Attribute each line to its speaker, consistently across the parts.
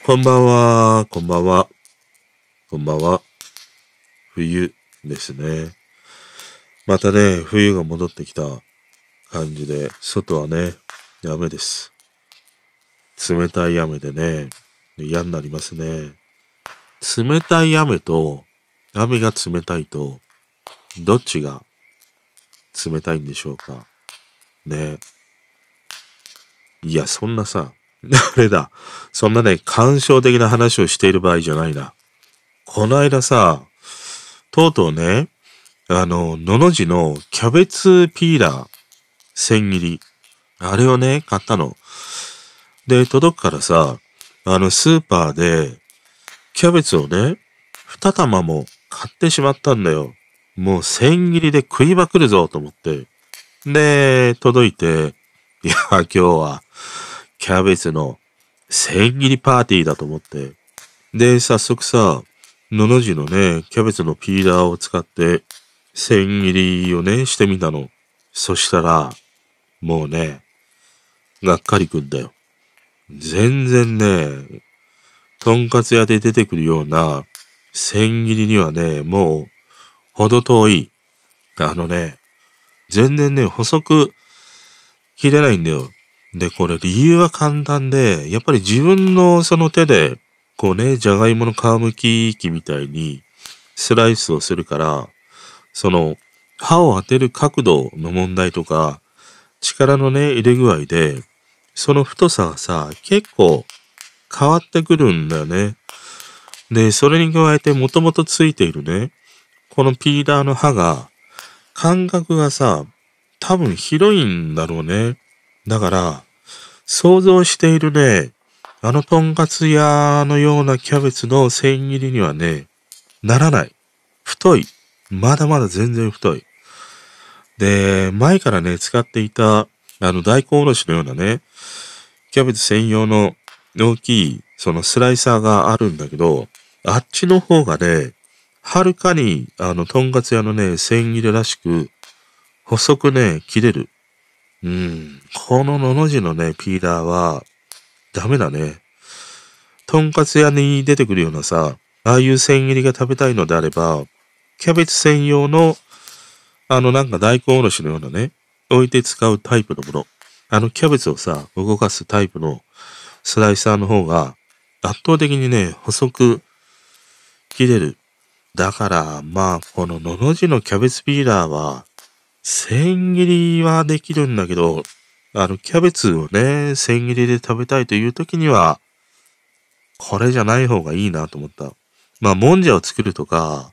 Speaker 1: こんばんは、こんばんは、こんばんは。冬ですね。またね、冬が戻ってきた感じで、外はね、雨です。冷たい雨でね、嫌になりますね。冷たい雨と、雨が冷たいと、どっちが冷たいんでしょうか。ね。いや、そんなさ、あれだ。そんなね、感傷的な話をしている場合じゃないな。この間さ、とうとうね、のの字のキャベツピーラー、千切り。あれをね、買ったの。で、届くからさ、スーパーで、キャベツをね、二玉も買ってしまったんだよ。もう千切りで食いまくるぞと思って。で、届いて、いや、今日は、キャベツの千切りパーティーだと思って。で、早速さ、の字のね、キャベツのピーラーを使って、千切りをね、してみたの。そしたら、もうね、がっかりくんだよ。全然ね、とんかつ屋で出てくるような千切りにはね、もう、ほど遠い。全然ね、細く切れないんだよ。で、これ理由は簡単で、やっぱり自分のその手で、こうね、じゃがいもの皮むき器みたいにスライスをするから、その、刃を当てる角度の問題とか、力のね、入れ具合で、その太さがさ、結構変わってくるんだよね。で、それに加えてもともとついているね、このピーラーの刃が、間隔がさ、多分広いんだろうね。だから、想像しているね、とんかつ屋のようなキャベツの千切りにはね、ならない。太い。まだまだ全然太い。で、前からね、使っていた、大根おろしのようなね、キャベツ専用の大きい、そのスライサーがあるんだけど、あっちの方がね、はるかに、とんかつ屋のね、千切れらしく、細くね、切れる。こののの字のね、ピーラーは、ダメだね。とんかつ屋に出てくるようなさ、ああいう千切りが食べたいのであれば、キャベツ専用の、なんか大根おろしのようなね、置いて使うタイプのもの。キャベツをさ、動かすタイプのスライサーの方が、圧倒的にね、細く切れる。だから、まあ、こののの字のキャベツピーラーは、千切りはできるんだけど、キャベツをね、千切りで食べたいという時には、これじゃない方がいいなと思った。まあ、もんじゃを作るとか、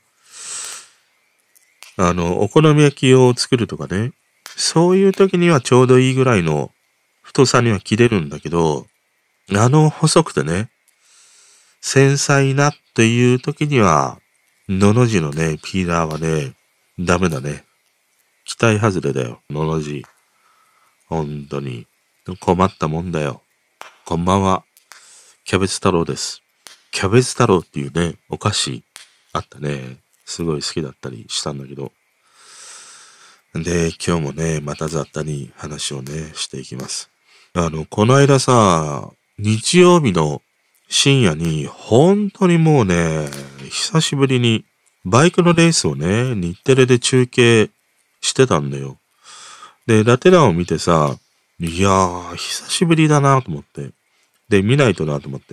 Speaker 1: お好み焼きを作るとかね、そういう時にはちょうどいいぐらいの太さには切れるんだけど、細くてね、繊細なっていう時には、のの字のね、ピーラーはね、ダメだね。期待外れだよ、のの字。本当に。困ったもんだよ。こんばんは。キャベツ太郎です。キャベツ太郎っていうね、お菓子あったね。すごい好きだったりしたんだけど。で、今日もね、また雑多に話をね、していきます。この間さ、日曜日の深夜に、本当にもうね、久しぶりにバイクのレースをね、日テレで中継してたんだよ。で、ラテ欄を見てさ、いやー、久しぶりだなと思って。で、見ないとなと思って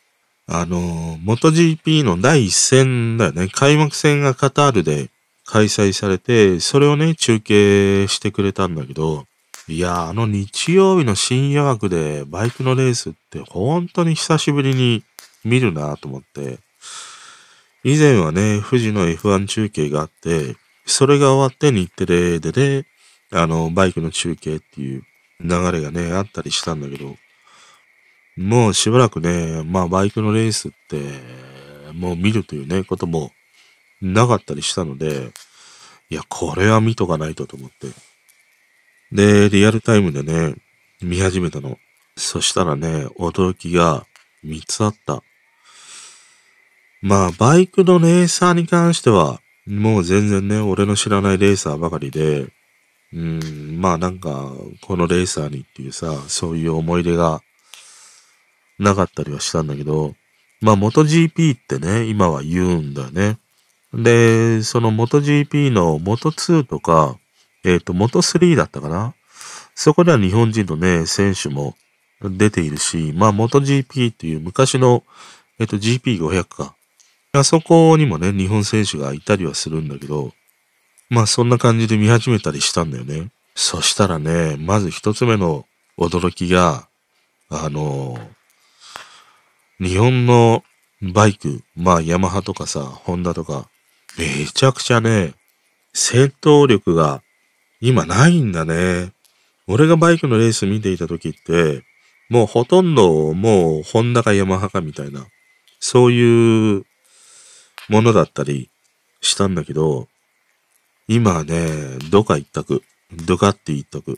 Speaker 1: 。MotoGP の第一戦だよね。開幕戦がカタールで開催されて、それをね、中継してくれたんだけど、いや、日曜日の深夜枠でバイクのレースって本当に久しぶりに見るなと思って。以前はね、富士の F1 中継があって、それが終わって日テレでね、バイクの中継っていう流れがね、あったりしたんだけど、もうしばらくね、まあバイクのレースって、もう見るというね、こともなかったりしたので、いや、これは見とかないとと思って。で、リアルタイムでね、見始めたの。そしたらね、驚きが3つあった。まあ、バイクのレーサーに関しては、もう全然ね、俺の知らないレーサーばかりで、まあなんか、このレーサーにっていうさ、そういう思い出がなかったりはしたんだけど、 まあ、MotoGP ってね、今は言うんだよね。で、その MotoGP の Moto2 とか、Moto3 だったかな。そこでは日本人のね、選手も出ているし、まあ、MotoGP っていう昔の、GP500 か。あそこにもね、日本選手がいたりはするんだけど、まあ、そんな感じで見始めたりしたんだよね。そしたらね、まず一つ目の驚きが、日本のバイク、まあ、ヤマハとかさ、ホンダとか、めちゃくちゃね、戦闘力が今ないんだね。俺がバイクのレース見ていた時って、もうほとんどもうホンダかヤマハかみたいな、そういうものだったりしたんだけど、今はね、ドカ一択。ドカって一択。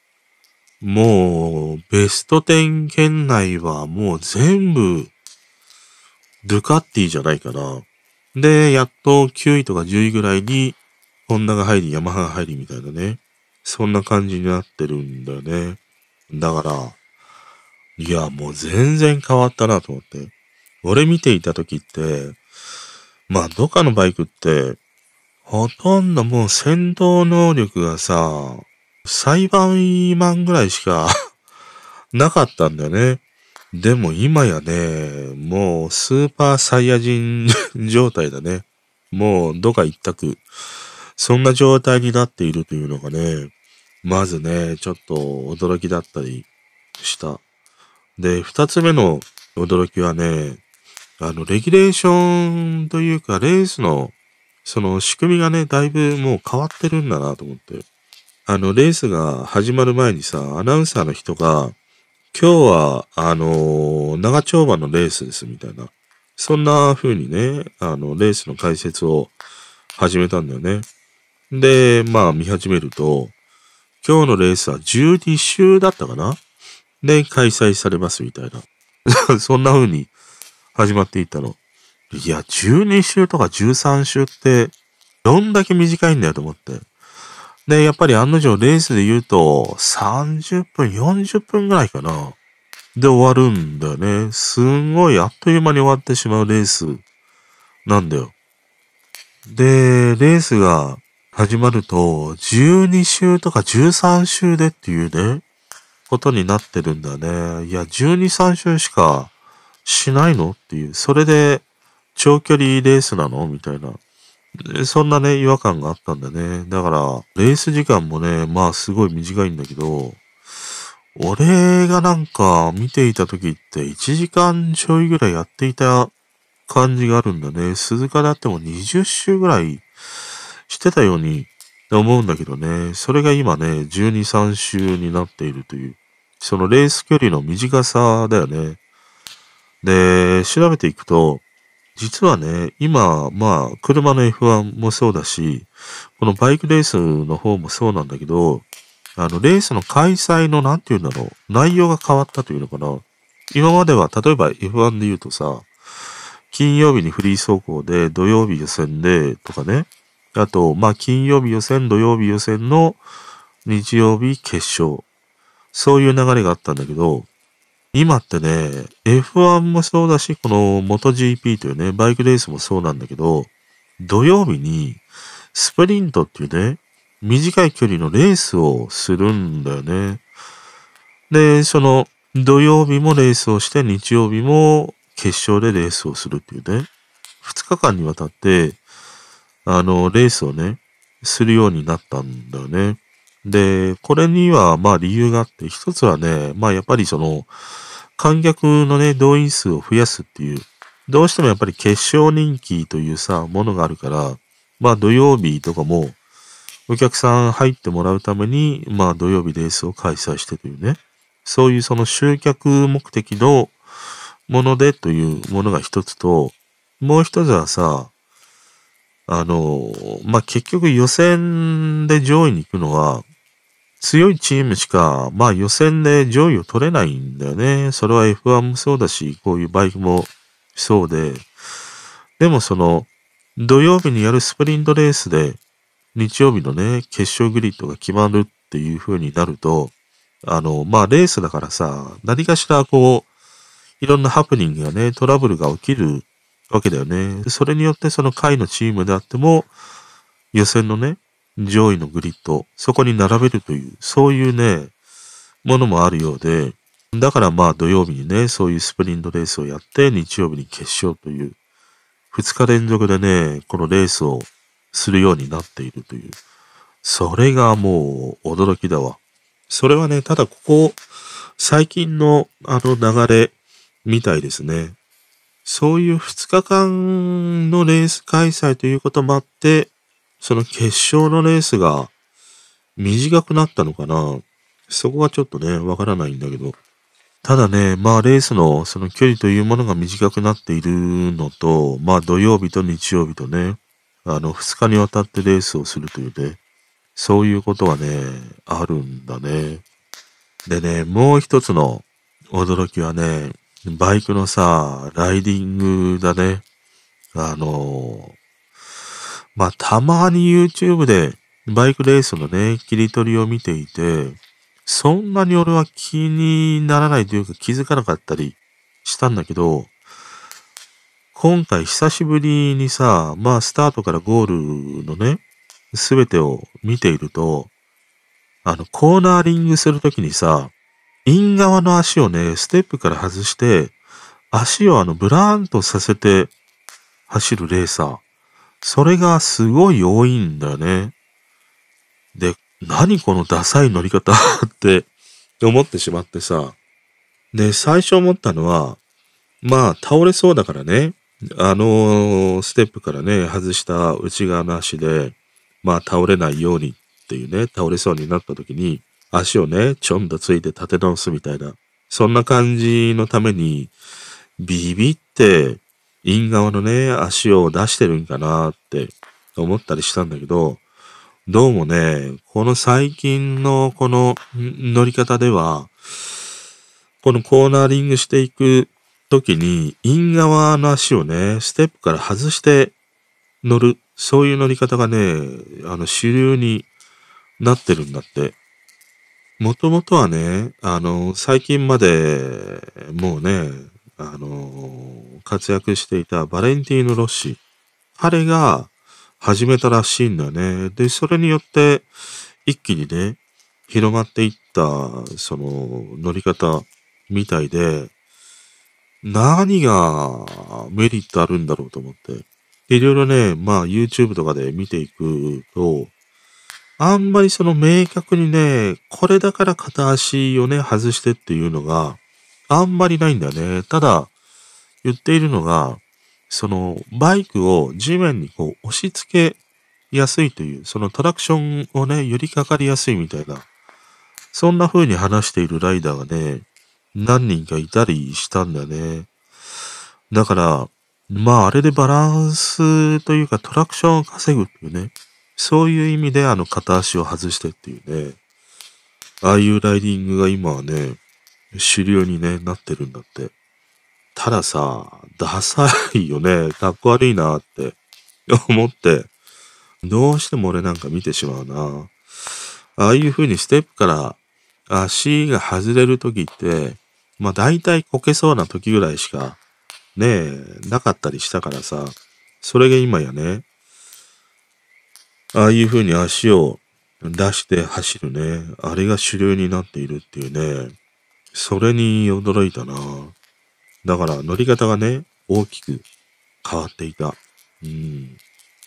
Speaker 1: もう、ベスト10圏内はもう全部、ドゥカッティじゃないかな。で、やっと9位とか10位ぐらいに、ホンダが入り、ヤマハが入りみたいなね。そんな感じになってるんだよね。だから、いや、もう全然変わったなと思って。俺見ていた時って、まあ、どっかのバイクって、ほとんどもう戦闘能力がさ、裁判マンぐらいしかなかったんだよね。でも今やね、もうスーパーサイヤ人状態だね。もうどか一択。そんな状態になっているというのがね、まずね、ちょっと驚きだったりした。で、二つ目の驚きはね、レギュレーションというか、レースの、その仕組みがね、だいぶもう変わってるんだなと思って。レースが始まる前にさ、アナウンサーの人が、今日は、長丁場のレースですみたいな。そんな風にね、レースの解説を始めたんだよね。で、まあ見始めると、今日のレースは12週だったかなで、開催されますみたいな。そんな風に始まっていったの。いや、12週とか13週って、どんだけ短いんだよと思って。で、やっぱり案の定レースで言うと、30分、40分ぐらいかな。で終わるんだよね。すんごいあっという間に終わってしまうレースなんだよ。で、レースが始まると、12週とか13週でっていうね、ことになってるんだね。いや、12、3週しかしないのっていう。それで、長距離レースなのみたいな。そんなね、違和感があったんだね。だから、レース時間もね、まあすごい短いんだけど、俺がなんか見ていた時って1時間ちょいぐらいやっていた感じがあるんだね。鈴鹿だっても20周ぐらいしてたように思うんだけどね。それが今ね、12、3周になっているという。そのレース距離の短さだよね。で、調べていくと、実はね、今、まあ、車の F1 もそうだし、このバイクレースの方もそうなんだけど、レースの開催のなんて言うんだろう、内容が変わったというのかな。今までは、例えば F1 で言うとさ、金曜日にフリー走行で、土曜日予選で、とかね。あと、まあ、金曜日予選、土曜日予選の日曜日決勝。そういう流れがあったんだけど、今ってね、F1 もそうだし、この MotoGP というね、バイクレースもそうなんだけど、土曜日にスプリントっていうね、短い距離のレースをするんだよね。で、その土曜日もレースをして、日曜日も決勝でレースをするっていうね、2日間にわたって、レースをね、するようになったんだよね。で、これにはまあ理由があって、一つはね、まあやっぱりその、観客のね、動員数を増やすっていう、どうしてもやっぱり決勝人気というさ、ものがあるから、まあ土曜日とかも、お客さん入ってもらうために、まあ土曜日レースを開催してというね、そういうその集客目的のものでというものが一つと、もう一つはさ、まあ結局予選で上位に行くのは、強いチームしか、まあ予選で上位を取れないんだよね。それは F1 もそうだし、こういうバイクもそうで。でもその、土曜日にやるスプリントレースで、日曜日のね、決勝グリッドが決まるっていう風になると、まあレースだからさ、何かしらこう、 いろんなハプニングやね、トラブルが起きるわけだよね。それによってその下位のチームであっても、予選のね、上位のグリッド、そこに並べるという、そういうね、ものもあるようで、だからまあ土曜日にね、そういうスプリントレースをやって、日曜日に決勝という、2日連続でね、このレースをするようになっているという。それがもう驚きだわ。それはね、ただここ、最近の流れみたいですね。そういう2日間のレース開催ということもあって、その決勝のレースが短くなったのかな。そこがちょっとね、わからないんだけど。ただね、まあレースのその距離というものが短くなっているのと、まあ土曜日と日曜日とね、2日にわたってレースをするというね、そういうことがね、あるんだね。でね、もう一つの驚きはね、バイクのさ、ライディングだね。まあ、たまに YouTube でバイクレースのね、切り取りを見ていて、そんなに俺は気にならないというか気づかなかったりしたんだけど、今回久しぶりにさ、まあスタートからゴールのね、すべてを見ていると、コーナーリングするときにさ、イン側の足をね、ステップから外して、足をブラーンとさせて走るレーサー。それがすごい多いんだよね。で、何このダサい乗り方って思ってしまってさ。で、最初思ったのは、まあ倒れそうだからね、ステップからね、外した内側の足で、まあ倒れないようにっていうね、倒れそうになった時に、足をね、ちょんとついて立て直すみたいな、そんな感じのために、ビビって、イン側のね、足を出してるんかなって思ったりしたんだけど、どうもね、この最近のこの乗り方では、このコーナーリングしていく時に、イン側の足をね、ステップから外して乗る、そういう乗り方がね、主流になってるんだって。もともとはね、最近までもうね、活躍していたバレンティーノ・ロッシ。彼が始めたらしいんだよね。で、それによって一気にね、広まっていった、その乗り方みたいで、何がメリットあるんだろうと思って。いろいろね、まあ YouTube とかで見ていくと、あんまりその明確にね、これだから片足をね、外してっていうのがあんまりないんだよね。ただ、言っているのが、そのバイクを地面にこう押し付けやすいという、そのトラクションをね、寄りかかりやすいみたいな、そんな風に話しているライダーがね、何人かいたりしたんだよね。だから、まああれでバランスというかトラクションを稼ぐっていうね、そういう意味で片足を外してっていうね、ああいうライディングが今はね、主流にね、なってるんだって。たださ、ダサいよね。かっこ悪いなって思って、どうしても俺なんか見てしまうな。ああいう風にステップから足が外れる時って、まあ大体こけそうな時ぐらいしかねなかったりしたからさ、それが今やね、ああいう風に足を出して走るね、あれが主流になっているっていうね、それに驚いたな。だから乗り方がね、大きく変わっていた。うん。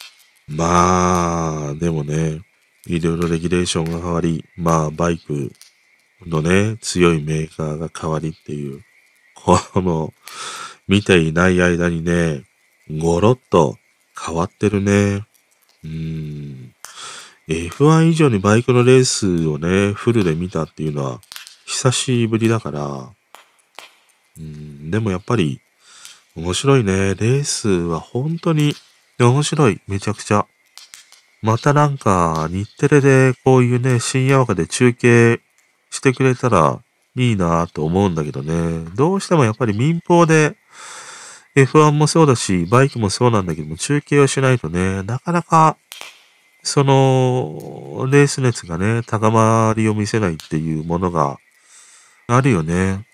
Speaker 1: まあ、でもね、いろいろレギュレーションが変わり、まあ、バイクのね、強いメーカーが変わりっていう、この、見ていない間にね、ゴロッと変わってるね。F1 以上にバイクのレースをね、フルで見たっていうのは、久しぶりだから、でもやっぱり、面白いね。レースは本当に面白い。めちゃくちゃ。またなんか、日テレでこういうね、深夜枠で中継してくれたらいいなぁと思うんだけどね。どうしてもやっぱり民放で F1 もそうだし、バイクもそうなんだけども、中継をしないとね、なかなか、その、レース熱がね、高まりを見せないっていうものがあるよね。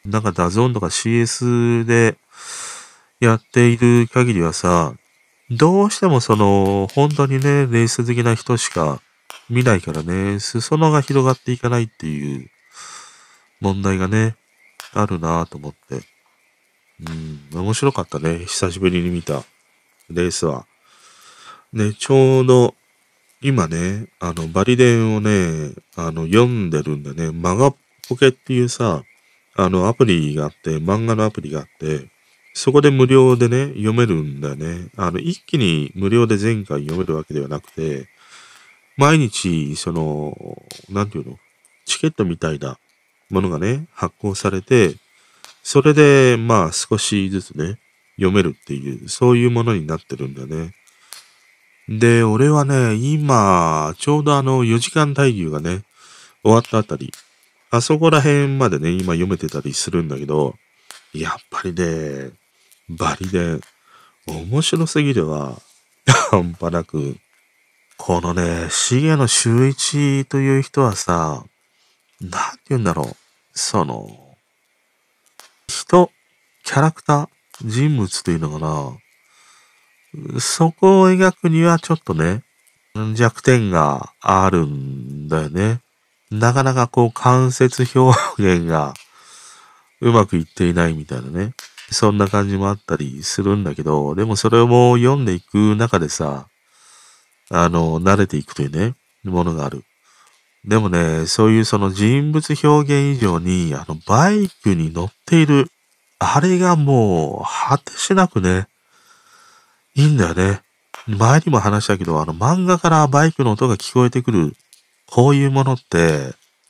Speaker 1: なんかダゾーンとか CS でやっている限りはさ、どうしても本当にね、レース好きな人しか見ないからね、裾野が広がっていかないっていう問題がね、あるなぁと思って。面白かったね。久しぶりに見たレースは。ね、ちょうど今ね、バリデンをね、読んでるんでね、マガポケっていうさ、アプリがあって、漫画のアプリがあって、そこで無料でね、読めるんだよね。一気に無料で全回読めるわけではなくて、毎日、なんていうの、チケットみたいなものがね、発行されて、それで、まあ、少しずつね、読めるっていう、そういうものになってるんだよね。で、俺はね、今、ちょうど4時間耐久がね、終わったあたり、あそこら辺までね、今読めてたりするんだけど、やっぱりね、バリで面白すぎるわ。半端なく。このね、重野修一という人はさ、なんて言うんだろう。人、キャラクター、人物というのかな。そこを描くにはちょっとね、弱点があるんだよね。なかなか間接表現がうまくいっていないみたいなね。そんな感じもあったりするんだけど、でもそれをもう読んでいく中でさ、慣れていくというね、ものがある。でもね、そういう人物表現以上に、バイクに乗っている、あれがもう、果てしなくね、いいんだよね。前にも話したけど、漫画からバイクの音が聞こえてくる、こういうものって、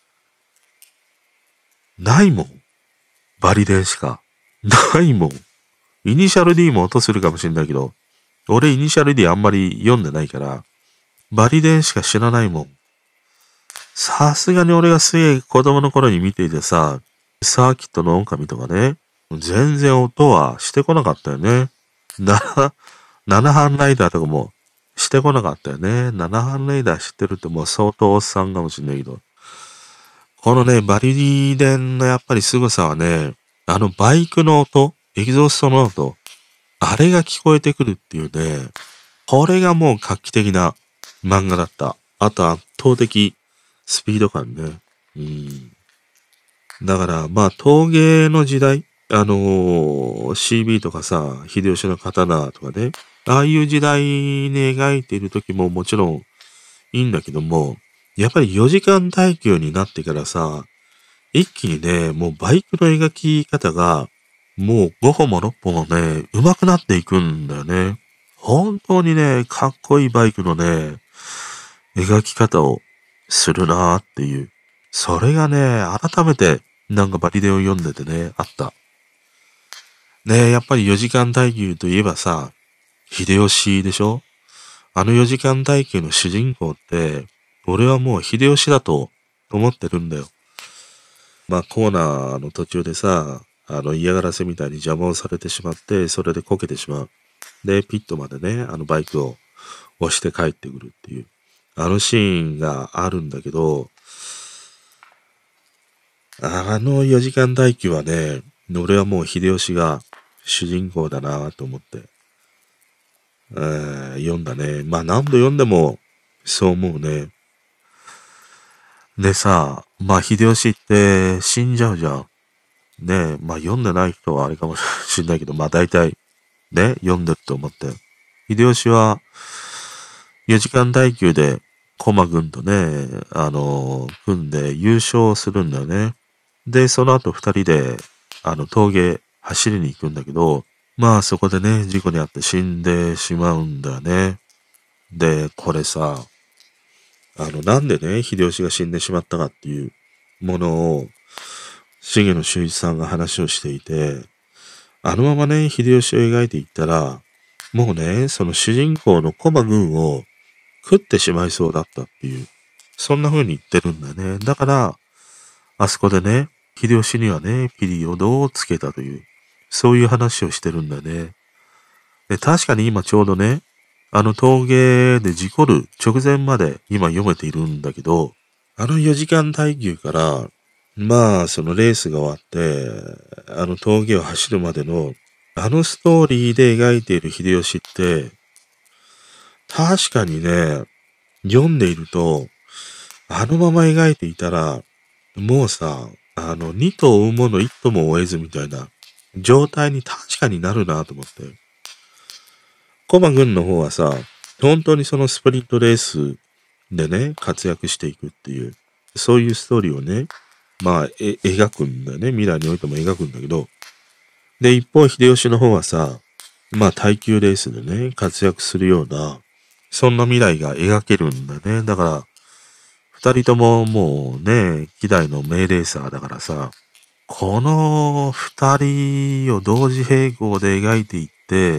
Speaker 1: ないもん。バリデンしか。ないもん。イニシャル D も音するかもしれないけど、俺イニシャル D あんまり読んでないから、バリデンしか知らないもん。さすがに俺がすげえ子供の頃に見ていてさ、サーキットの狼とかね、全然音はしてこなかったよね。7班ライダーとかもしてこなかったよね。7班ライダー知ってるってもう相当おっさんかもしんないけど。このね、バリデンのやっぱり凄さはね、バイクの音、エキゾーストの音、あれが聞こえてくるっていうね、これがもう画期的な漫画だった。あと圧倒的スピード感ね。だから、まあ、陶芸の時代、CB とかさ、秀吉の刀とかね、ああいう時代に描いている時ももちろんいいんだけども、やっぱり4時間耐久になってからさ、一気にね、もうバイクの描き方が、もう5歩も6歩もね、上手くなっていくんだよね。本当にね、かっこいいバイクのね、描き方をするなーっていう。それがね、改めて、なんかバリデオ読んでてね、あった。ねえ、やっぱり4時間耐久といえばさ、秀吉でしょ。あの4時間耐久の主人公って、俺はもう秀吉だと思ってるんだよ。まあコーナーの途中でさ、嫌がらせみたいに邪魔をされてしまって、それでこけてしまう。で、ピットまでね、バイクを押して帰ってくるっていう。あのシーンがあるんだけど、あの4時間耐久はね、俺はもう秀吉が主人公だなと思って、読んだね。まあ何度読んでもそう思うね。でさ、まあ秀吉って死んじゃうじゃん。ねえ、まあ読んでない人はあれかもしんないけど、まあ大体ね、読んでると思って。秀吉は4時間耐久で駒軍とね、組んで優勝するんだよね。で、その後二人で、峠走りに行くんだけど、まあそこでね、事故に遭って死んでしまうんだよね。で、これさ、なんでね、秀吉が死んでしまったかっていうものを、重野修一さんが話をしていて、あのままね、秀吉を描いていったら、もうね、その主人公の駒軍を食ってしまいそうだったっていう、そんな風に言ってるんだよね。だから、あそこでね、秀吉にはね、ピリオドをつけたという、そういう話をしてるんだよね。で、確かに今ちょうどね、峠で事故る直前まで今読めているんだけど、4時間耐久から、まあ、そのレースが終わって、 峠を走るまでの、ストーリーで描いている秀吉って、確かにね、読んでいると、あのまま描いていたら、もうさ、二頭追うもの一頭も追えずみたいな状態に確かになるなと思って。駒軍の方はさ、本当にそのスプリントレースでね、活躍していくっていう、そういうストーリーをね、描くんだよね。未来においても描くんだけど。で、一方、秀吉の方はさ、耐久レースでね、活躍するような、そんな未来が描けるんだね。だから、二人とももうね、希代の名レーサーだからさ、この二人を同時並行で描いていって、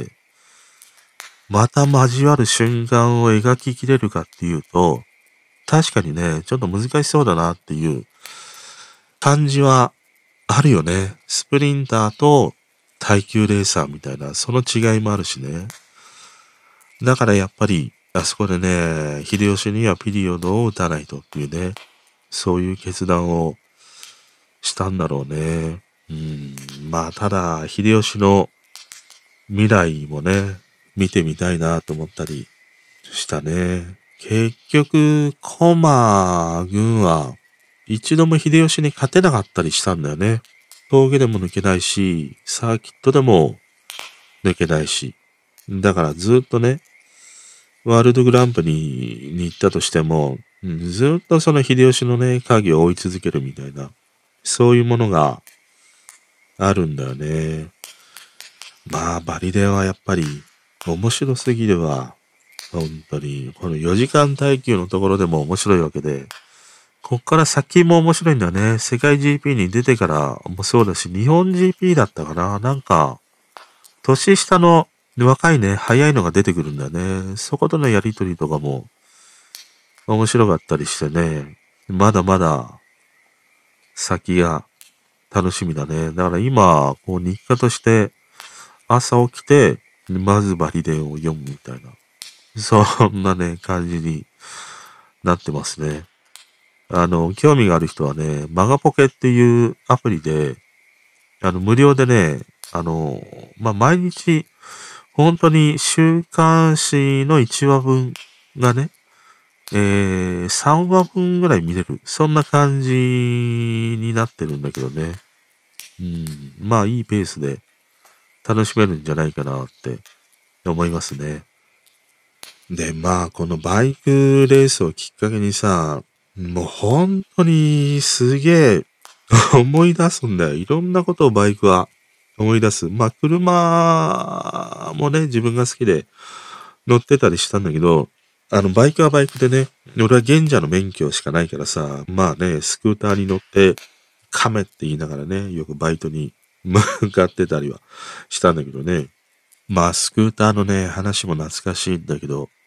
Speaker 1: また交わる瞬間を描ききれるかっていうと、確かにね、ちょっと難しそうだなっていう感じはあるよね。スプリンターと耐久レーサーみたいな、その違いもあるしね。だからやっぱり、あそこでね、秀吉にはピリオドを打たないとっていうね、そういう決断をしたんだろうね。ただ、秀吉の未来もね、見てみたいなと思ったりしたね。結局、駒軍は一度も秀吉に勝てなかったりしたんだよね。峠でも抜けないし、サーキットでも抜けないし。だからずっとね、ワールドグランプリに行ったとしても、ずっとその秀吉のね、影を追い続けるみたいな、そういうものがあるんだよね。バリレーはやっぱり面白すぎるわ。本当に。この4時間耐久のところでも面白いわけで、こっから先も面白いんだよね。世界 GP に出てからもそうだし、日本 GP だったかな。なんか、年下の若いね、早いのが出てくるんだよね。そことのやりとりとかも面白かったりしてね。まだまだ先が楽しみだね。だから今、こう日課として朝起きて、まずバリデンを読むみたいな。そんなね、感じになってますね。興味がある人はね、マガポケっていうアプリで、無料でね、毎日、本当に週刊誌の1話分がね、3話分ぐらい見れる。そんな感じになってるんだけどね。いいペースで楽しめるんじゃないかなって思いますね。で、このバイクレースをきっかけにさ、もう本当にすげえ思い出すんだよ。いろんなことをバイクは思い出す。車もね、自分が好きで乗ってたりしたんだけど、バイクはバイクでね、俺は現者の免許しかないからさ、スクーターに乗って、カメって言いながらね、よくバイトに向かってたりはしたんだけどね。スクーターのね、話も懐かしいんだけど、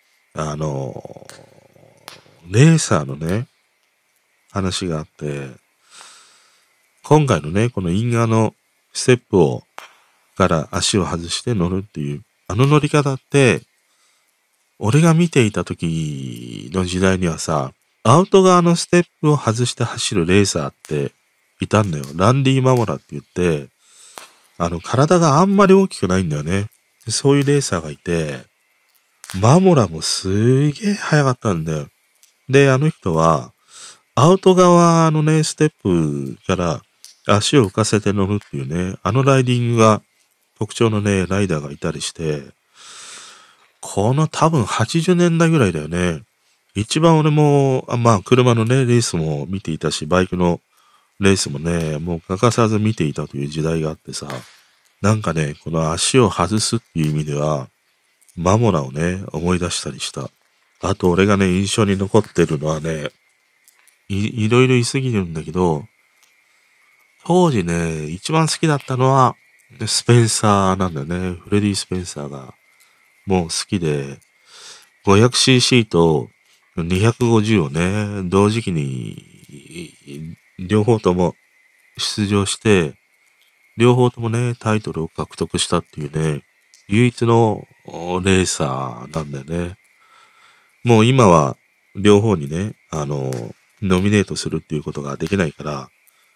Speaker 1: レーサーのね、話があって、今回のね、このインガーのステップから足を外して乗るっていう、あの乗り方って、俺が見ていた時の時代にはさ、アウト側のステップを外して走るレーサーっていたんだよ。ランディ・マモラって言って、体があんまり大きくないんだよね。そういうレーサーがいて、マモラもすげえ速かったんだよ。で、あの人は、アウト側のね、ステップから足を浮かせて乗るっていうね、あのライディングが特徴のね、ライダーがいたりして、この多分80年代ぐらいだよね。一番俺も、車のね、レースも見ていたし、バイクのレースもね、もう欠かさず見ていたという時代があってさ、なんかね、この足を外すっていう意味では、マモラをね、思い出したりした。あと俺がね、印象に残ってるのはね、いろいろ言い過ぎるんだけど、当時ね、一番好きだったのは、スペンサーなんだよね。フレディ・スペンサーが、もう好きで、500cc と250をね、同時期に、両方とも出場して、両方ともね、タイトルを獲得したっていうね、唯一のレーサーなんだよね。もう今は両方にね、ノミネートするっていうことができないから、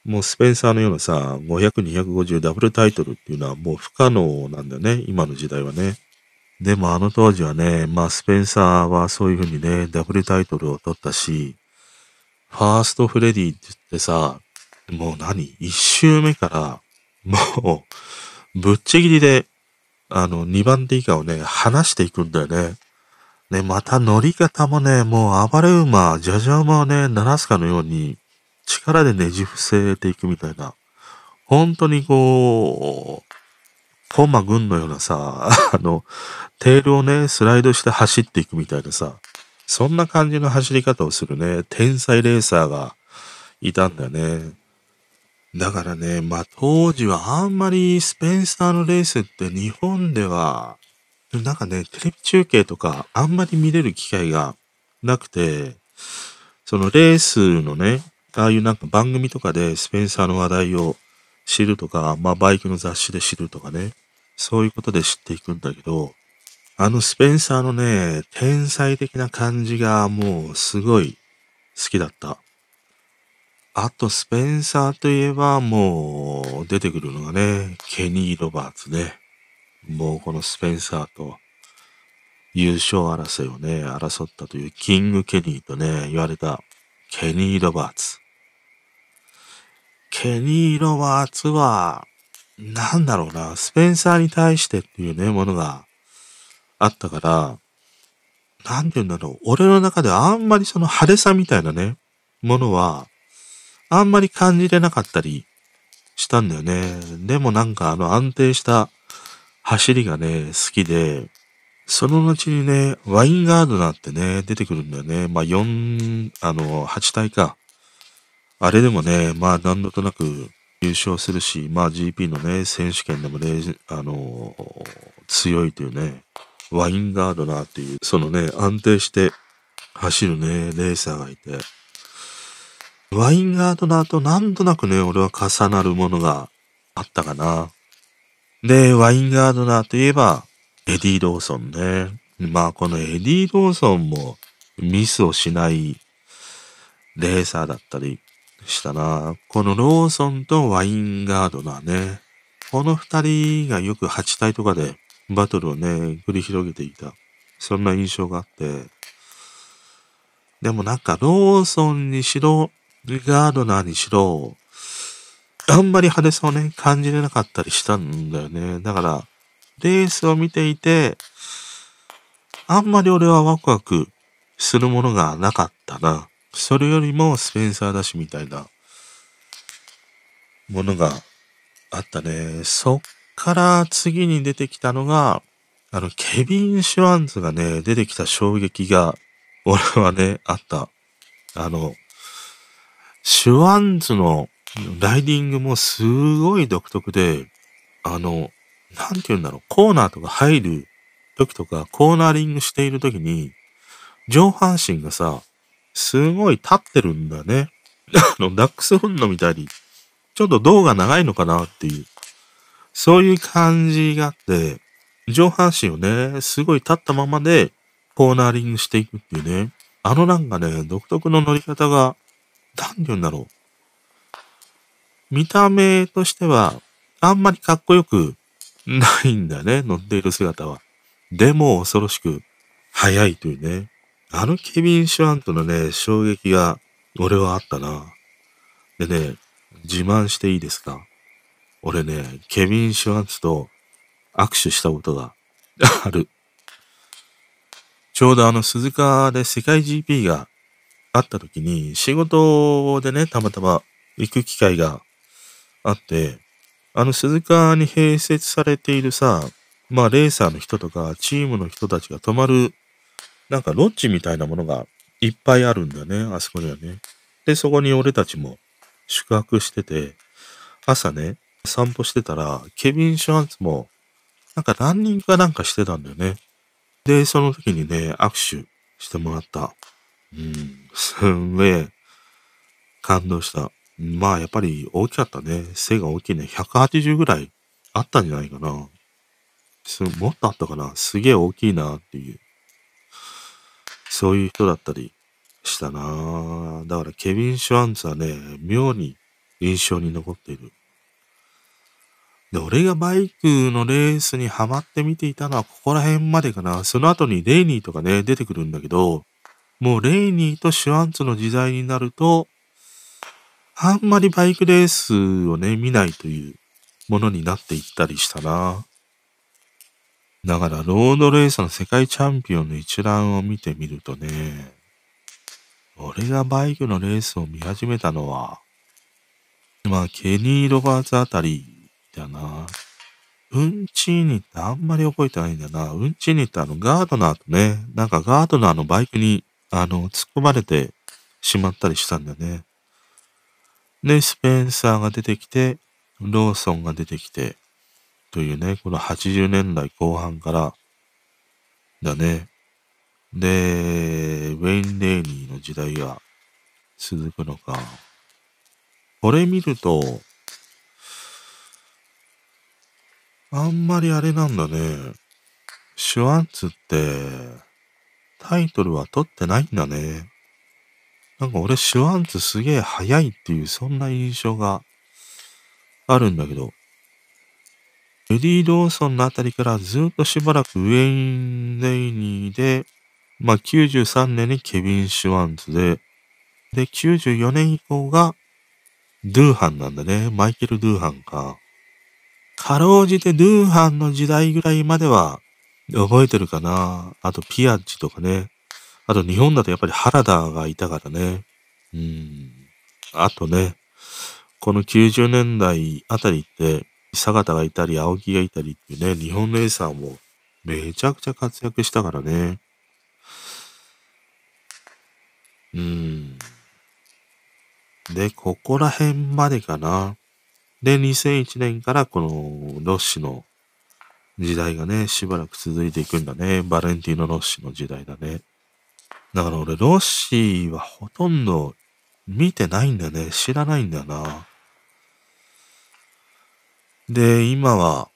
Speaker 1: もうスペンサーのようなさ、500、250ダブルタイトルっていうのはもう不可能なんだよね。今の時代はね。でもあの当時はね、まあスペンサーはそういう風にね、ダブルタイトルを取ったし、ファーストフレディって言ってさ、もう一周目から、もう、ぶっちぎりで、2番手以下をね、離していくんだよね。ね、また乗り方もね、もう暴れ馬、ジャジャ馬をね、鳴らすかのように、力でねじ伏せていくみたいな。本当にこう、コンマ軍のようなさ、テールをね、スライドして走っていくみたいなさ、そんな感じの走り方をするね、天才レーサーがいたんだよね。だからね、まあ当時はあんまりスペンサーのレースって日本では、なんかね、テレビ中継とかあんまり見れる機会がなくて、そのレースのね、ああいうなんか番組とかでスペンサーの話題を知るとか、まあバイクの雑誌で知るとかね、そういうことで知っていくんだけど、スペンサーのね、天才的な感じがもうすごい好きだった。あと、スペンサーといえばもう出てくるのがね、ケニー・ロバーツね。もうこのスペンサーと優勝争いをね、争ったというキング・ケニーとね、言われたケニー・ロバーツ。ケニー・ロバーツは、なんだろうな、スペンサーに対してっていうね、ものがあったから、なんて言うんだろう、俺の中ではあんまりその派手さみたいなね、ものは、あんまり感じれなかったりしたんだよね。でもなんか安定した走りがね、好きで、その後にね、ワインガードナーってね、出てくるんだよね。まあ8体か。あれでもね、まあ何度となく優勝するし、まあ GP のね、選手権でもね、強いというね、ワインガードナーっていう、そのね、安定して走るね、レーサーがいて、ワインガードナーとなんとなくね、俺は重なるものがあったかな。で、ワインガードナーといえば、エディ・ローソンね。まあ、このエディ・ローソンもミスをしないレーサーだったりしたな。このローソンとワインガードナーね。この二人がよく8体とかでバトルをね、繰り広げていた。そんな印象があって。でもなんかローソンにしろ、ガードナーにしろ、あんまり派手さをね、感じれなかったりしたんだよね。だから、レースを見ていて、あんまり俺はワクワクするものがなかったな。それよりもスペンサーだしみたいなものがあったね。そっから次に出てきたのが、ケビン・シュワンズがね、出てきた衝撃が、俺はね、あった。シュワンズのライディングもすごい独特で、なんて言うんだろう、コーナーとか入る時とか、コーナーリングしている時に、上半身がさ、すごい立ってるんだね。ダックスフンドみたいに、ちょっと胴が長いのかなっていう、そういう感じがあって、上半身をね、すごい立ったままで、コーナーリングしていくっていうね。なんかね、独特の乗り方が、なんて言うんだろう。見た目としては、あんまりかっこよくないんだよね、乗っている姿は。でも恐ろしく速いというね。ケビン・シュワントのね、衝撃が俺はあったな。でね、自慢していいですか？俺ね、ケビン・シュワンツと握手したことがある。ちょうど鈴鹿で世界 GP があった時に、仕事でね、たまたま行く機会があって、鈴鹿に併設されているさ、まあレーサーの人とかチームの人たちが泊まる、なんかロッジみたいなものがいっぱいあるんだよね、あそこにはね。で、そこに俺たちも宿泊してて、朝ね、散歩してたら、ケビン・シュワンツも、なんかランニングかなんかしてたんだよね。で、その時にね、握手してもらった。すんげえ感動した。まあ、やっぱり大きかったね。背が大きいね。180ぐらいあったんじゃないかな。もっとあったかな。すげえ大きいなっていう。そういう人だったりしたな。だからケビン・シュワンツはね、妙に印象に残っている。で、俺がバイクのレースにハマって見ていたのはここら辺までかな。その後にレイニーとかね、出てくるんだけど、もうレイニーとシュワンツの時代になると、あんまりバイクレースをね、見ないというものになっていったりしたな。だから、ロードレースの世界チャンピオンの一覧を見てみるとね、俺がバイクのレースを見始めたのは、まあ、ケニー・ロバーツあたりだな。ウンチーニってあんまり覚えてないんだよな。ウンチーニってガードナーとね、なんかガードナーのバイクに、突っ込まれてしまったりしたんだよね。で、スペンサーが出てきて、ローソンが出てきて、というね、この80年代後半からだね。で、ウェイン・レイニーの時代が続くのか。これ見ると、あんまりあれなんだね。シュワンツってタイトルは取ってないんだね。なんか俺シュワンツすげえ速いっていうそんな印象があるんだけど、エディ・ローソンのあたりからずっとしばらくウェイン・レイニーで、まあ93年にケビン・シュワンツで、で94年以降がドゥーハンなんだね。マイケル・ドゥーハンか。かろうじてドゥーハンの時代ぐらいまでは覚えてるかな。あとピアッジとかね。あと日本だとやっぱり原田がいたからね。あとね、この90年代あたりって、坂田がいたり、青木がいたりっていうね、日本レーサーもめちゃくちゃ活躍したからね。で、ここら辺までかな。で、2001年からこのロッシの時代がね、しばらく続いていくんだね。バレンティーノ・ロッシの時代だね。だから俺、ロッシはほとんど見てないんだよね。知らないんだよな。で、今は、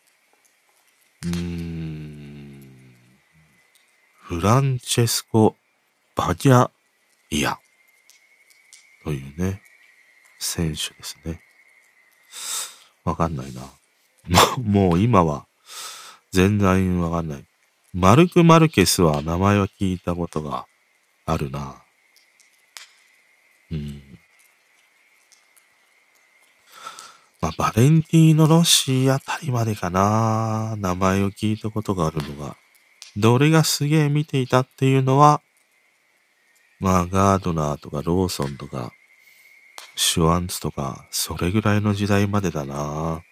Speaker 1: フランチェスコ・バギャイアというね、選手ですね。わかんないな。もう今は全然わかんない。マルク・マルケスは名前は聞いたことがあるな。まあ、バレンティーノ・ロッシあたりまでかな。名前を聞いたことがあるのが。どれがすげえ見ていたっていうのは、まあ、ガードナーとかローソンとか、シュワンツとか、それぐらいの時代までだな。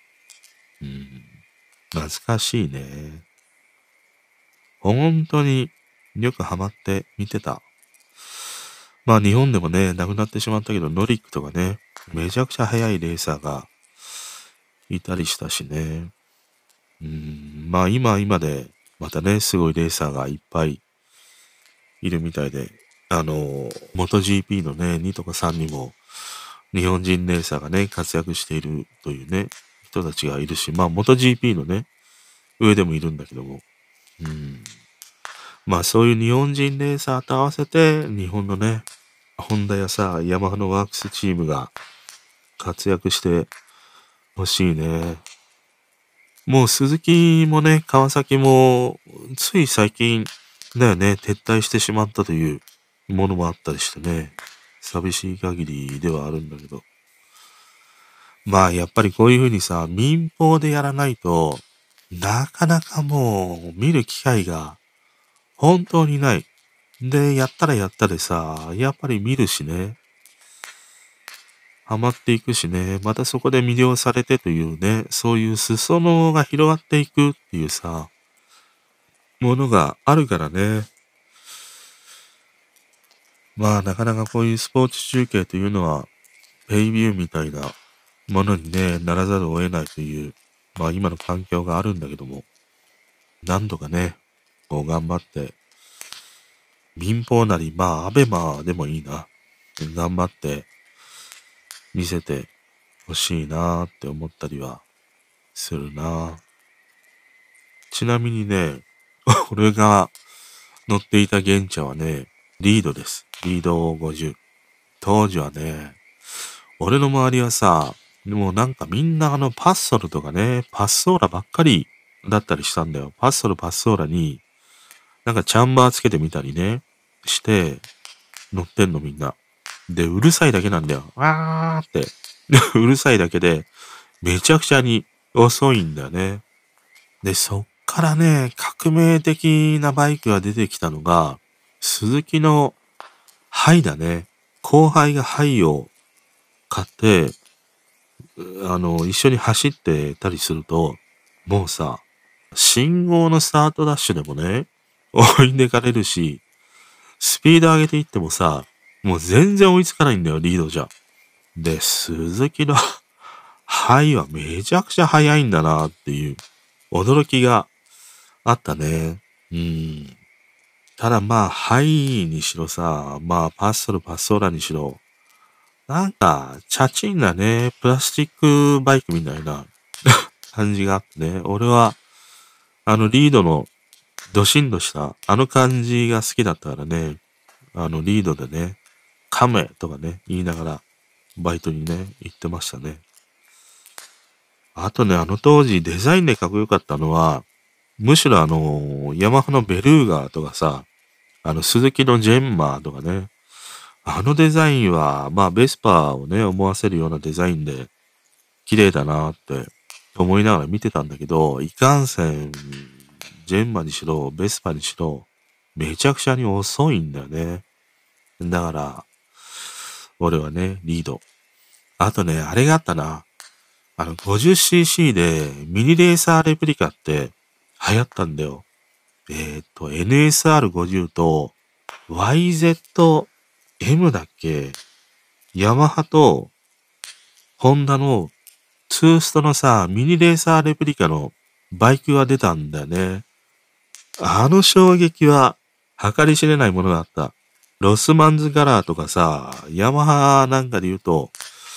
Speaker 1: 懐かしいね。本当によくハマって見てた。まあ日本でもね、亡くなってしまったけど、ノリックとかね、めちゃくちゃ速いレーサーがいたりしたしね。まあ今で、またね、すごいレーサーがいっぱいいるみたいで、元 GP のね、2とか3にも、日本人レーサーがね、活躍しているというね、人たちがいるし、まあ元 GP のね、上でもいるんだけども、まあそういう日本人レーサーと合わせて、日本のね、ホンダやさ、ヤマハのワークスチームが活躍してほしいね。もう鈴木もね、川崎も、つい最近だよね、撤退してしまったというものもあったりしてね、寂しい限りではあるんだけど。まあやっぱりこういうふうにさ、民放でやらないと、なかなかもう見る機会が本当にない。で、やったらやったでさ、やっぱり見るしね。ハマっていくしね。またそこで魅了されてというね、そういう裾野が広がっていくっていうさ、ものがあるからね。まあなかなかこういうスポーツ中継というのは、ペイビューみたいなものにね、ならざるを得ないという、まあ今の環境があるんだけども、何度かね、こう頑張って、民放なり、まあアベマでもいいな。頑張って見せてほしいなって思ったりはするな。ちなみにね、俺が乗っていた原茶はね、リードです。リード50。当時はね、俺の周りはさ、 でもなんかみんなパッソルとかね、パッソーラばっかりだったりしたんだよ。パッソーラに、なんかチャンバーつけてみたりね、して乗ってんのみんな。で、うるさいだけなんだよ。わーって。うるさいだけで、めちゃくちゃに遅いんだよね。で、そっからね、革命的なバイクが出てきたのが、鈴木のハイだね。後輩がハイを買って、一緒に走ってたりすると、もうさ、信号のスタートダッシュでもね、追い抜かれるし、スピード上げていってもさ、もう全然追いつかないんだよ、リードじゃ。で、鈴木のハイはめちゃくちゃ速いんだなっていう驚きがあったね。ただまあ、ハイにしろさ、まあ、パッソーラにしろ、なんか、チャチンなね、プラスチックバイクみたいな感じがあってね。俺は、リードのドシンとした、感じが好きだったからね。リードでね、カメとかね、言いながら、バイトにね、行ってましたね。あとね、当時デザインでかっこよかったのは、むしろヤマハのベルーガとかさ、鈴木のジェンマーとかね、デザインは、まあ、ベスパーをね、思わせるようなデザインで、綺麗だなって思いながら見てたんだけど、いかんせん、ジェンマにしろ、ベスパにしろ、めちゃくちゃに遅いんだよね。だから、俺はね、リード。あとね、あれがあったな。50cc でミニレーサーレプリカって流行ったんだよ。NSR50 と YZM だっけ？ヤマハとホンダのツーストのさ、ミニレーサーレプリカのバイクが出たんだよね。衝撃は計り知れないものがあった。ロスマンズガラーとかさ、ヤマハなんかで言うと、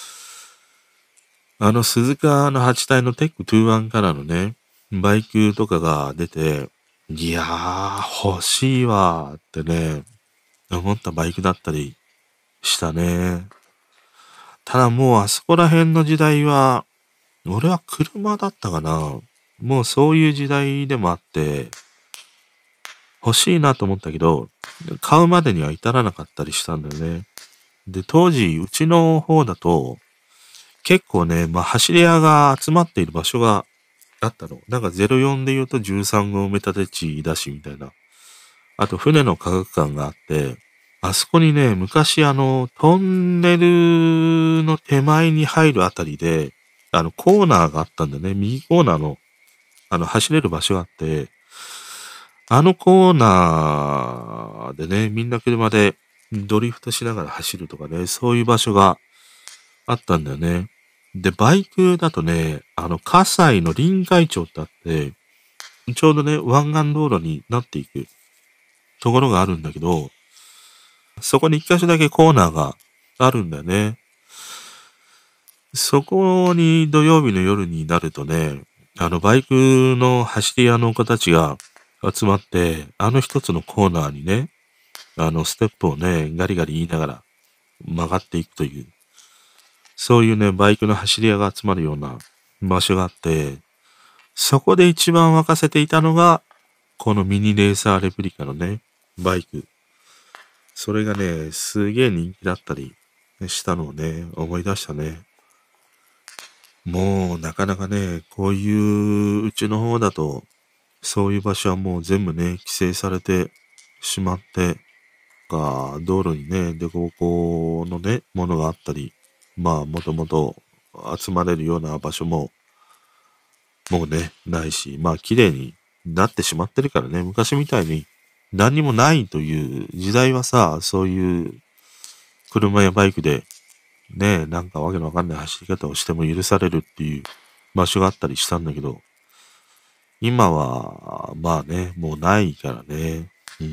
Speaker 1: 鈴鹿の8体のテック21からのね、バイクとかが出て、いやー、欲しいわーってね、思ったバイクだったりしたね。ただもうあそこら辺の時代は、俺は車だったかな。もうそういう時代でもあって、欲しいなと思ったけど、買うまでには至らなかったりしたんだよね。で、当時、うちの方だと、結構ね、まあ、走り屋が集まっている場所があったの。なんか04で言うと13号埋め立て地だし、みたいな。あと、船の科学館があって、あそこにね、昔トンネルの手前に入るあたりで、コーナーがあったんだね。右コーナーの、走れる場所があって、コーナーでね、みんな車でドリフトしながら走るとかね、そういう場所があったんだよね。で、バイクだとね、葛西の臨海町ってあって、ちょうどね、湾岸道路になっていくところがあるんだけど、そこに一箇所だけコーナーがあるんだよね。そこに土曜日の夜になるとね、バイクの走り屋の子たちが集まって、一つのコーナーにね、ステップをね、ガリガリ言いながら曲がっていくという、そういうね、バイクの走り屋が集まるような場所があって、そこで一番沸かせていたのが、このミニレーサーレプリカのね、バイク。それがね、すげえ人気だったりしたのをね、思い出したね。もうなかなかね、こういううちの方だと、そういう場所はもう全部ね、規制されてしまって、道路にね、凸凹のね、ものがあったり、まあ、もともと集まれるような場所も、もうね、ないし、まあ、綺麗になってしまってるからね、昔みたいに何にもないという時代はさ、そういう車やバイクで、ね、なんかわけのわかんない走り方をしても許されるっていう場所があったりしたんだけど、今は、まあね、もうないからね。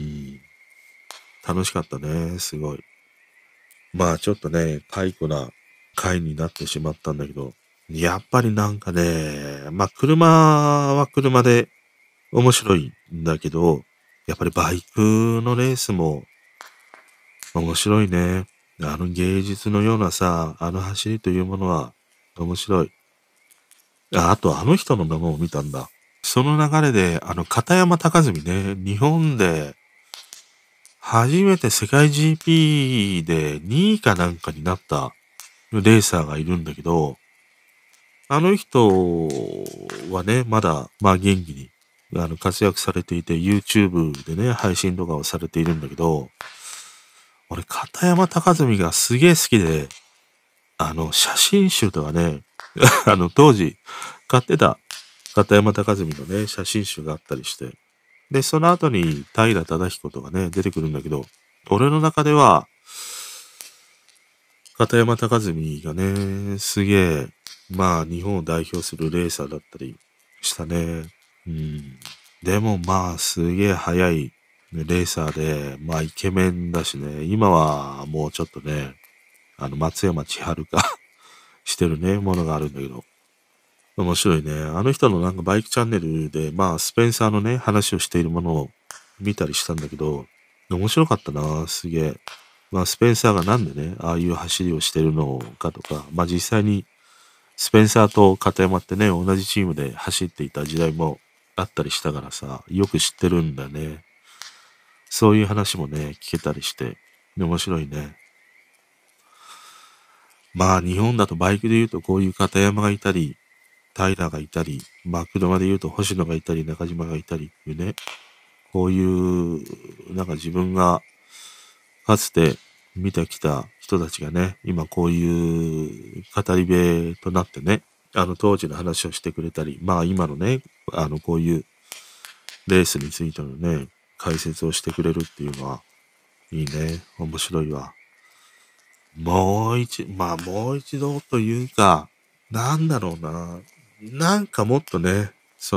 Speaker 1: 楽しかったね、すごい。まあちょっとね、解雇な回になってしまったんだけど、やっぱりなんかね、まあ車は車で面白いんだけど、やっぱりバイクのレースも面白いね。芸術のようなさ、走りというものは面白い。あとあの人のものを見たんだ。その流れで、片山高純ね、日本で初めて世界 GP で2位かなんかになったレーサーがいるんだけど、あの人はね、まだ、元気に、活躍されていて、YouTube でね、配信とかをされているんだけど、俺、片山高純がすげえ好きで、写真集とかね、当時、買ってた片山高純のね、写真集があったりして、で、その後に平忠彦とかね、出てくるんだけど、俺の中では、片山高純がね、すげえ、日本を代表するレーサーだったりしたね。うん。でもすげえ速い、レーサーで、イケメンだしね、今はもうちょっとね、松山千春かしてるね、ものがあるんだけど。面白いね。あの人のなんかバイクチャンネルで、スペンサーのね、話をしているものを見たりしたんだけど、面白かったな、すげえ。スペンサーがなんでね、ああいう走りをしてるのかとか、実際に、スペンサーと片山ってね、同じチームで走っていた時代もあったりしたからさ、よく知ってるんだね。そういう話もね、聞けたりして、面白いね。日本だとバイクで言うとこういう片山がいたり、平がいたり、車で言うと星野がいたり、中島がいたりっていうね、こういう、なんか自分がかつて見てきた人たちがね、今こういう語り部となってね、当時の話をしてくれたり、今のね、こういうレースについてのね、解説をしてくれるっていうのは、いいね。面白いわ。もう一度というか、なんだろうな。なんかもっとね、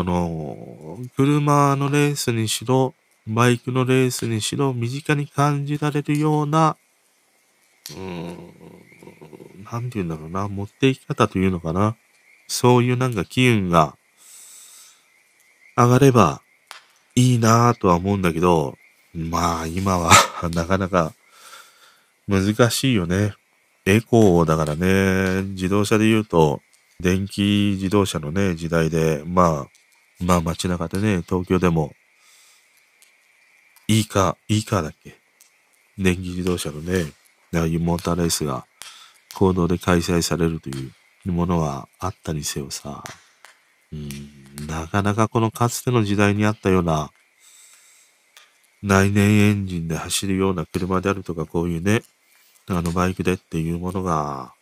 Speaker 1: 車のレースにしろ、バイクのレースにしろ、身近に感じられるような、なんて言うんだろうな、持っていき方というのかな。そういうなんか機運が上がればいいなぁとは思うんだけど、今はなかなか難しいよね。エコーだからね、自動車で言うと、電気自動車のね、時代で、街中でね、東京でも、いいかだっけ、電気自動車のね、ああいうモーターレースが公道で開催されるというものはあったにせよさ、なかなかこのかつての時代にあったような内燃エンジンで走るような車であるとか、こういうね、バイクでっていうものが、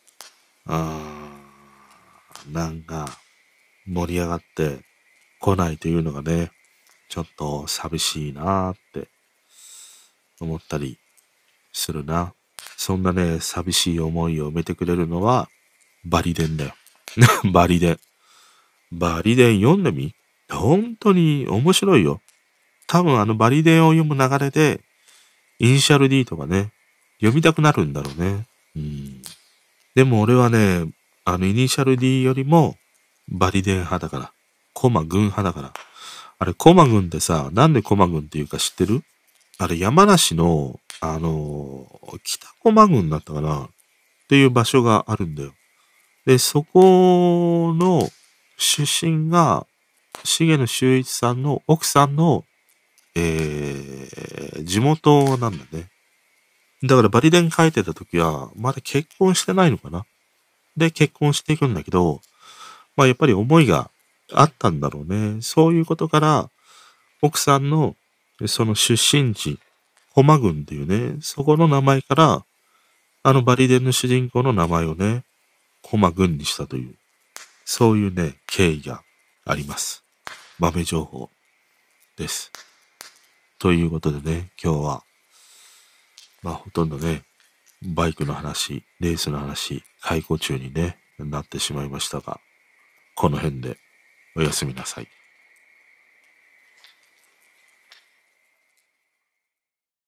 Speaker 1: なんか盛り上がってこないというのがね、ちょっと寂しいなーって思ったりするな。そんなね、寂しい思いを埋めてくれるのは、バリデンだよ。バリデン。バリデン読んでみ？本当に面白いよ。多分バリデンを読む流れで、イニシャル D とかね、読みたくなるんだろうね。でも俺はね、イニシャル D よりも、バリデン派だから。コマ軍派だから。あれ、コマ軍ってさ、なんでコマ軍っていうか知ってる？あれ、山梨の、北コマ郡だったかなっていう場所があるんだよ。で、そこの出身が、重野修一さんの奥さんの、地元なんだね。だからバリデン書いてた時は、まだ結婚してないのかな。で、結婚していくんだけど、やっぱり思いがあったんだろうね。そういうことから、奥さんのその出身地、コマ郡っていうね、そこの名前から、バリデンの主人公の名前をね、コマ郡にしたという、そういうね、経緯があります。豆情報です。ということでね、今日は、ほとんどね、バイクの話、レースの話、解雇中にね、なってしまいましたが、この辺でおやすみなさい。